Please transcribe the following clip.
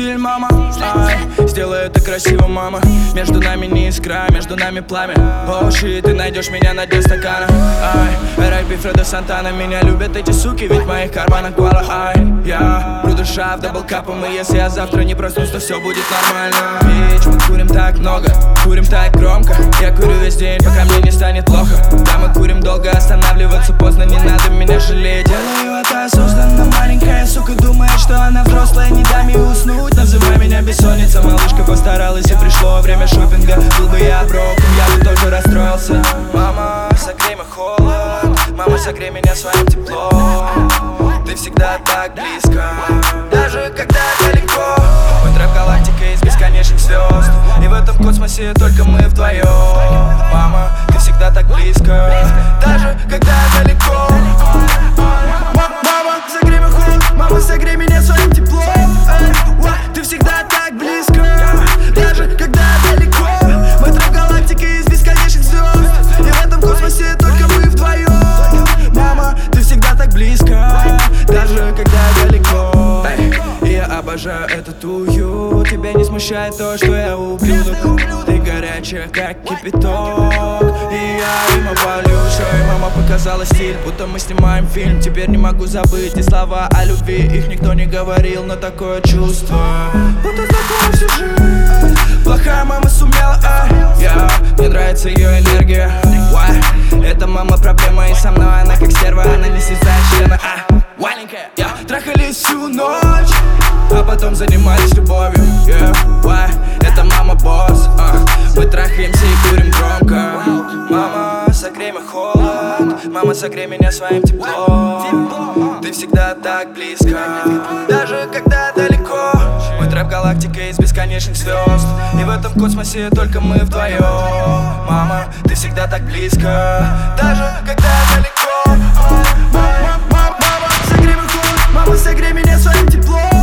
стиль, мама. Сделай это красиво, мама. Между нами не искра, между нами пламя. О, щит, ты найдешь меня на дне стакана. R.I.P. Фредо Сантана. Меня любят эти суки, ведь в моих карманах гуала. Я бру душа в даблкапом, и если я завтра не проснусь, то все будет нормально. Ведь мы курим так много, курим так громко. Я курю весь день, пока мне не станет плохо. Да, мы курим долго, останавливаться поздно, не надо меня жалеть. Делаю это осознанно, маленькая сука думает, что она взрослая, не дай мне уснуть. Называй меня бессонница, малышка постаралась, и пришло время шопинга. Был бы я броком, я бы тоже расстроился. Мама, согрей мой холод, мама, согрей меня своим теплом. Ты всегда так близко, даже когда далеко. Мы трэп галактика из бесконечных звезд, и в этом космосе только мы вдвоем. Мама, ты всегда так близко, даже когда далеко. Мама, согрей мой холод, мама, согрей меня своим теплом. Ты всегда так близко, даже когда далеко. Мы трэп галактика из бесконечных звезд, и в этом космосе только мы вдвоем. Мама, ты всегда так близко, даже когда далеко. И я обожаю этот уют. Тебя не смущает то, что я ублюдок. Ты горячая, как кипяток, и я им эволюшн. Мама показала стиль, будто мы снимаем фильм. Теперь не могу забыть и слова о любви. Их никто не говорил, но такое чувство, будто знакомо всю жизнь. Плохая мама сумела, мне нравится ее энергия. Это мама проблема, и со мной она как стерва. Она не слезает члена, маленькая. Трахались всю ночь, а потом занимались любовью. Это мама босс, мы трахаемся и курим громко. Мама, согрей мой холод, мама, согрей меня своим теплом. Ты всегда так близко, даже когда далеко. Мы трэп галактика из бесконечных звезд, и в этом космосе только мы вдвоем. Мама, ты всегда так близко, даже когда далеко. Мама, согрей мой холод, мама, согрей меня своим теплом.